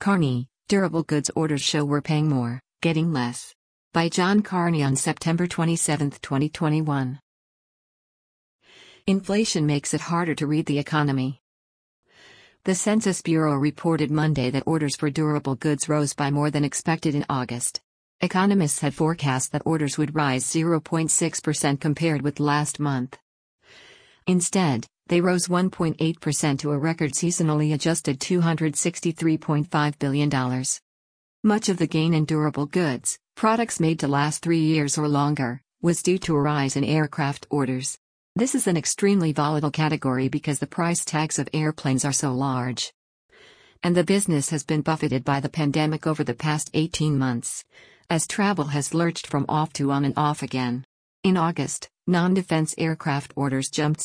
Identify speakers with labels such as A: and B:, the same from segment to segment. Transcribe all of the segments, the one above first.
A: Carney, durable goods orders show we're paying more, getting less. By John Carney on September 27, 2021. Inflation makes it harder to read the economy. The Census Bureau reported Monday that orders for durable goods rose by more than expected in August. Economists had forecast that orders would rise 0.6% compared with last month. Instead, they rose 1.8% to a record seasonally adjusted $263.5 billion. Much of the gain in durable goods, products made to last 3 years or longer, was due to a rise in aircraft orders. This is an extremely volatile category because the price tags of airplanes are so large. And the business has been buffeted by the pandemic over the past 18 months, as travel has lurched from off to on and off again. In August, non-defense aircraft orders jumped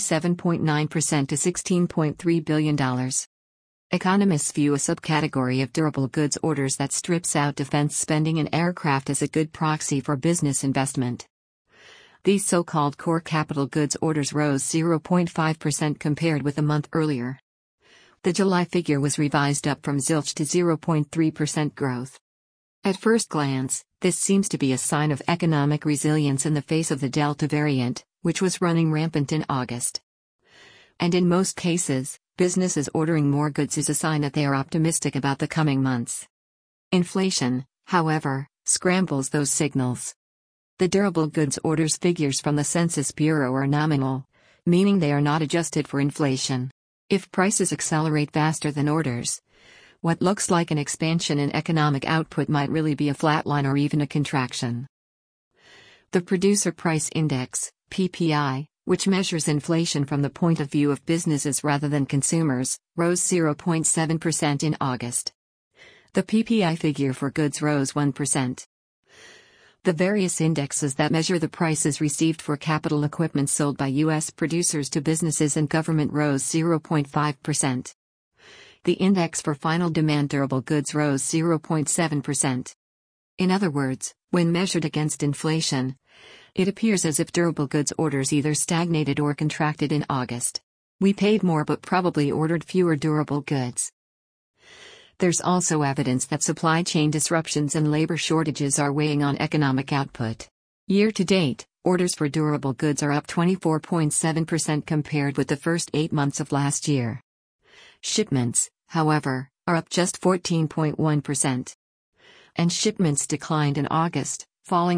A: 77.9% to $16.3 billion. Economists view a subcategory of durable goods orders that strips out defense spending and aircraft as a good proxy for business investment. These so-called core capital goods orders rose 0.5% compared with a month earlier. The July figure was revised up from zilch to 0.3% growth. At first glance, this seems to be a sign of economic resilience in the face of the Delta variant, which was running rampant in August. And in most cases, businesses ordering more goods is a sign that they are optimistic about the coming months. Inflation, however, scrambles those signals. The durable goods orders figures from the Census Bureau are nominal, meaning they are not adjusted for inflation. If prices accelerate faster than orders, what looks like an expansion in economic output might really be a flatline or even a contraction. The Producer Price Index, PPI, which measures inflation from the point of view of businesses rather than consumers, rose 0.7% in August. The PPI figure for goods rose 1%. The various indexes that measure the prices received for capital equipment sold by U.S. producers to businesses and government rose 0.5%. The index for final demand durable goods rose 0.7%. In other words, when measured against inflation, it appears as if durable goods orders either stagnated or contracted in August. We paid more but probably ordered fewer durable goods. There's also evidence that supply chain disruptions and labor shortages are weighing on economic output. Year to date, orders for durable goods are up 24.7% compared with the first 8 months of last year. Shipments, however, are up just 14.1%. And shipments declined in August, falling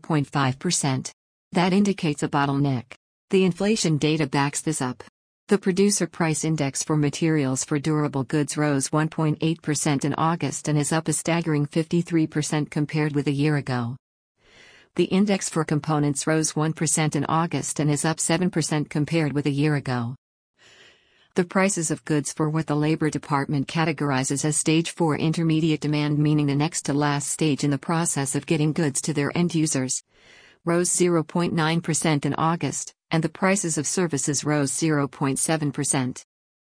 A: 0.5%. That indicates a bottleneck. The inflation data backs this up. The Producer Price Index for materials for durable goods rose 1.8% in August and is up a staggering 53% compared with a year ago. The index for components rose 1% in August and is up 7% compared with a year ago. The prices of goods for what the Labor Department categorizes as Stage 4 intermediate demand, meaning the next to last stage in the process of getting goods to their end users, rose 0.9% in August, and the prices of services rose 0.7%.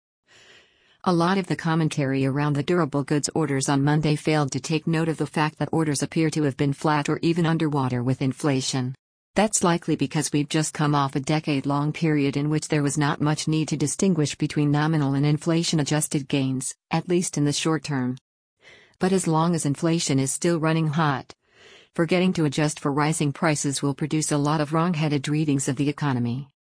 A: A lot of the commentary around the durable goods orders on Monday failed to take note of the fact that orders appear to have been flat or even underwater with inflation. That's likely because we've just come off a decade-long period in which there was not much need to distinguish between nominal and inflation-adjusted gains, at least in the short term. But as long as inflation is still running hot, forgetting to adjust for rising prices will produce a lot of wrong-headed readings of the economy.